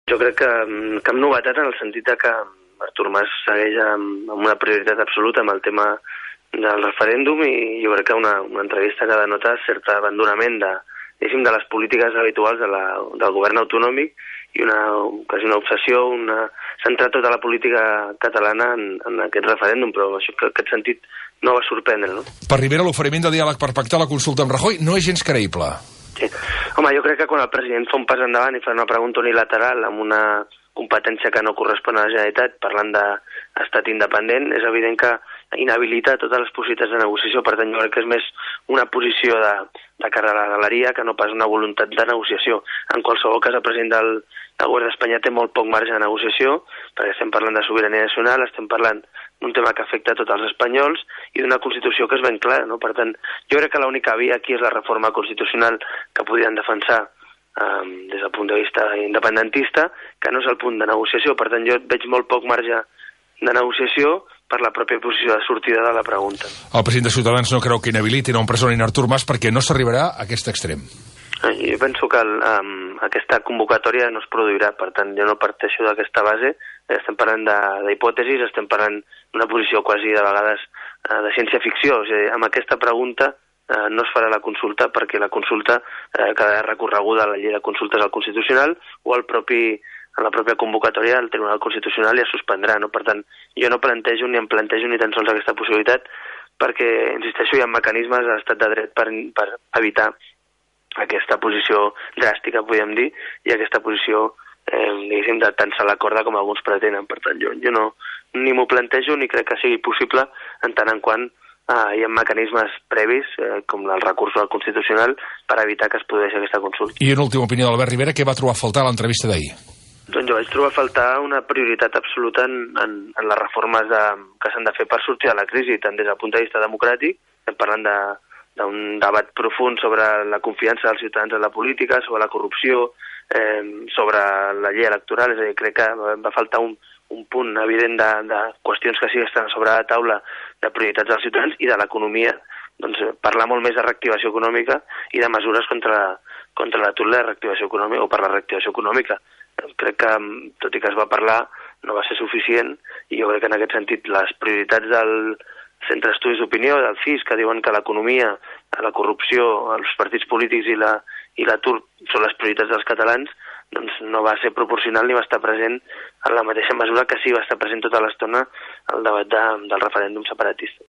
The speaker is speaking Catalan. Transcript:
Jo crec que cap novetat en el sentit que Artur Mas segueix amb una prioritat absoluta amb el tema del referèndum i jo crec que una entrevista que denota cert abandonament de les polítiques habituals del govern autonòmic i quasi una obsessió, centrar tota la política catalana en aquest referèndum, però això, en aquest sentit no va sorprendre, no? Per Rivera, l'oferiment de diàleg per pactar la consulta amb Rajoy no és gens creïble. Sí. Home, jo crec que quan el president fa un pas endavant i fa una pregunta unilateral amb una competència que no correspon a la Generalitat, parlant d'estat independent, és evident que inhabilita totes les possibilitats de negociació. Per tant, jo crec que és més una posició de cara a la galeria que no pas una voluntat de negociació. En qualsevol cas, el president del govern d'Espanya té molt poc marge de negociació, perquè estem parlant de sobirania nacional, estem parlant d'un tema que afecta a tots els espanyols i d'una Constitució que és ben clara, no? Per tant, jo crec que l'única via aquí és la reforma constitucional que podrien defensar des del punt de vista independentista, que no és el punt de negociació. Per tant, jo veig molt poc marge de negociació per la pròpia posició de sortida de la pregunta. El president de Ciutadans no creu que inhabilitin o empresonin Artur Mas perquè no s'arribarà a aquest extrem. Jo penso que aquesta convocatòria no es produirà, per tant, jo no parteixo d'aquesta base. Estem parlant d'hipòtesis, estem parlant d'una posició quasi de vegades de ciència-ficció. O sigui, amb aquesta pregunta no es farà la consulta perquè la consulta quedarà recorreguda a la llei de consultes al Constitucional o en la pròpia convocatòria del Tribunal Constitucional i es suspendrà, no? Per tant, jo no plantejo ni tan sols aquesta possibilitat perquè, insisteixo, hi ha mecanismes a l'estat de dret per evitar aquesta posició dràstica, podríem dir, i aquesta posició, diguéssim, de tensar la corda com alguns pretenen. Per tant, jo no ni m'ho plantejo ni crec que sigui possible en tant en quant hi ha mecanismes previs, com el recurs al Constitucional, per evitar que es produeixi aquesta consulta. I en última opinió d'Albert Rivera, què va trobar a faltar a l'entrevista d'ahir? Doncs jo vaig trobar a faltar una prioritat absoluta en les reformes que s'han de fer per sortir de la crisi, tant des del punt de vista democràtic, estem parlant d'un debat profund sobre la confiança dels ciutadans en la política, sobre la corrupció, sobre la llei electoral, és a dir, crec que va faltar un punt evident de qüestions que sí que estan sobre la taula de prioritats dels ciutadans i de l'economia, doncs parlar molt més de reactivació econòmica i de mesures contra l'atur i la reactivació econòmica o per la reactivació econòmica. Crec que, tot i que es va parlar, no va ser suficient i jo crec que en aquest sentit les prioritats del Centre d'Estudis d'Opinió, del CIS, que diuen que l'economia, la corrupció, els partits polítics i l'atur són les prioritats dels catalans, doncs no va ser proporcional ni va estar present en la mateixa mesura que sí va estar present tota l'estona el debat del referèndum separatista.